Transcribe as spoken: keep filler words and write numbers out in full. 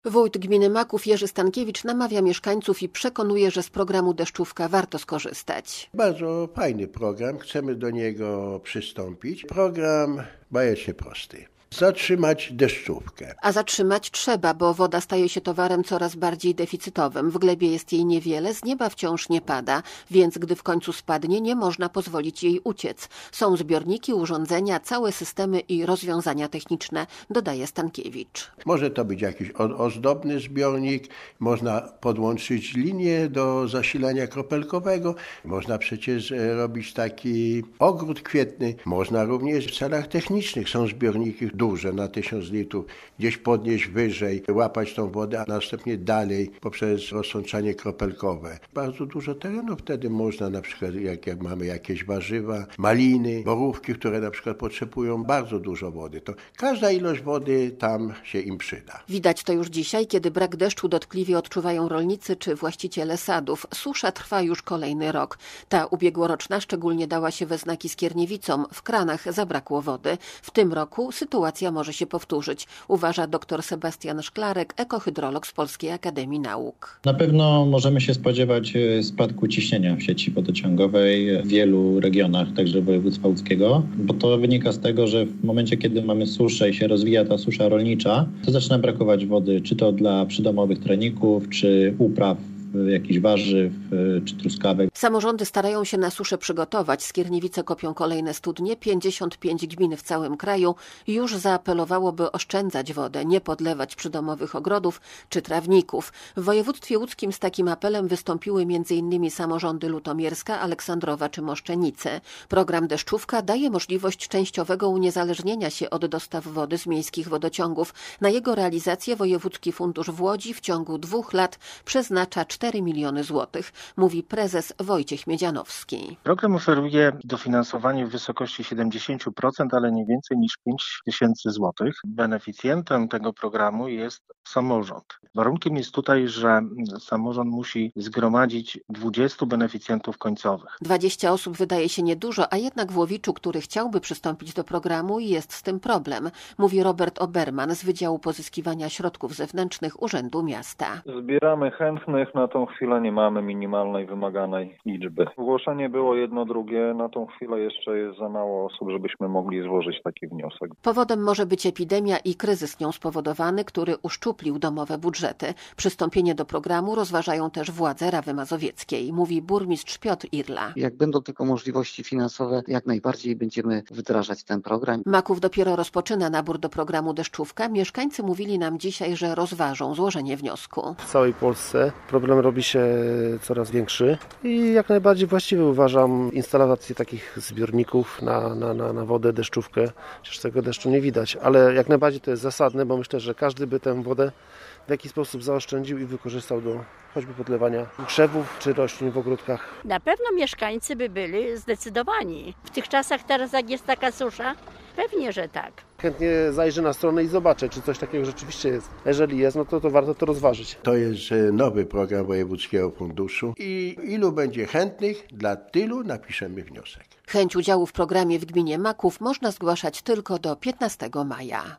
Wójt gminy Maków Jerzy Stankiewicz namawia mieszkańców i przekonuje, że z programu Deszczówka warto skorzystać. Bardzo fajny program, chcemy do niego przystąpić. Program bajecznie prosty. Zatrzymać deszczówkę. A zatrzymać trzeba, bo woda staje się towarem coraz bardziej deficytowym. W glebie jest jej niewiele, z nieba wciąż nie pada, więc gdy w końcu spadnie, nie można pozwolić jej uciec. Są zbiorniki, urządzenia, całe systemy i rozwiązania techniczne, dodaje Stankiewicz. Może to być jakiś ozdobny zbiornik, można podłączyć linię do zasilania kropelkowego, można przecież robić taki ogród kwietny, można również w celach technicznych. Są zbiorniki duże na tysiąc litrów, gdzieś podnieść wyżej, łapać tą wodę, a następnie dalej poprzez rozsączanie kropelkowe. Bardzo dużo terenów wtedy można, na przykład jak, jak mamy jakieś warzywa, maliny, borówki, które na przykład potrzebują bardzo dużo wody, to każda ilość wody tam się im przyda. Widać to już dzisiaj, kiedy brak deszczu dotkliwie odczuwają rolnicy czy właściciele sadów. Susza trwa już kolejny rok. Ta ubiegłoroczna szczególnie dała się we znaki Skierniewicom. W kranach zabrakło wody. W tym roku sytuacja może się powtórzyć, uważa dr Sebastian Szklarek, ekohydrolog z Polskiej Akademii Nauk. Na pewno możemy się spodziewać spadku ciśnienia w sieci wodociągowej w wielu regionach, także województwa łódzkiego, bo to wynika z tego, że w momencie, kiedy mamy suszę i się rozwija ta susza rolnicza, to zaczyna brakować wody, czy to dla przydomowych troników, czy upraw jakichś warzyw czy truskawek. Samorządy starają się na suszę przygotować. Skierniewice kopią kolejne studnie. pięćdziesiąt pięć gmin w całym kraju już zaapelowało, by oszczędzać wodę, nie podlewać przydomowych ogrodów czy trawników. W województwie łódzkim z takim apelem wystąpiły między innymi samorządy Lutomierska, Aleksandrowa czy Moszczenice. Program Deszczówka daje możliwość częściowego uniezależnienia się od dostaw wody z miejskich wodociągów. Na jego realizację Wojewódzki Fundusz w Łodzi w ciągu dwóch lat przeznacza cztery miliony złotych, mówi prezes Wojciech Miedzianowski. Program oferuje dofinansowanie w wysokości siedemdziesiąt procent, ale nie więcej niż pięć tysięcy złotych. Beneficjentem tego programu jest samorząd. Warunkiem jest tutaj, że samorząd musi zgromadzić dwudziestu beneficjentów końcowych. dwadzieścia osób wydaje się niedużo, a jednak w Łowiczu, który chciałby przystąpić do programu, jest z tym problem, mówi Robert Oberman z Wydziału Pozyskiwania Środków Zewnętrznych Urzędu Miasta. Zbieramy chętnych, na tą chwilę nie mamy minimalnej wymaganej liczby. Zgłoszenie było jedno, drugie, na tą chwilę jeszcze jest za mało osób, żebyśmy mogli złożyć taki wniosek. Powodem może być epidemia i kryzys nią spowodowany, który uszczuplił domowe budżety. Przystąpienie do programu rozważają też władze Rawy Mazowieckiej, mówi burmistrz Piotr Irla. Jak będą tylko możliwości finansowe, jak najbardziej będziemy wdrażać ten program. Maków dopiero rozpoczyna nabór do programu Deszczówka. Mieszkańcy mówili nam dzisiaj, że rozważą złożenie wniosku. W całej Polsce problem robi się coraz większy i jak najbardziej właściwie uważam instalację takich zbiorników na, na, na, na wodę, deszczówkę. Przecież tego deszczu nie widać, ale jak najbardziej to jest zasadne, bo myślę, że każdy by tę wodę w jakiś sposób zaoszczędził i wykorzystał do choćby podlewania krzewów czy roślin w ogródkach. Na pewno mieszkańcy by byli zdecydowani. W tych czasach teraz, jak jest taka susza, pewnie, że tak. Chętnie zajrzę na stronę i zobaczę, czy coś takiego rzeczywiście jest. Jeżeli jest, no to, to warto to rozważyć. To jest nowy program Wojewódzkiego Funduszu i ilu będzie chętnych, dla tylu napiszemy wniosek. Chęć udziału w programie w gminie Maków można zgłaszać tylko do piętnastego maja.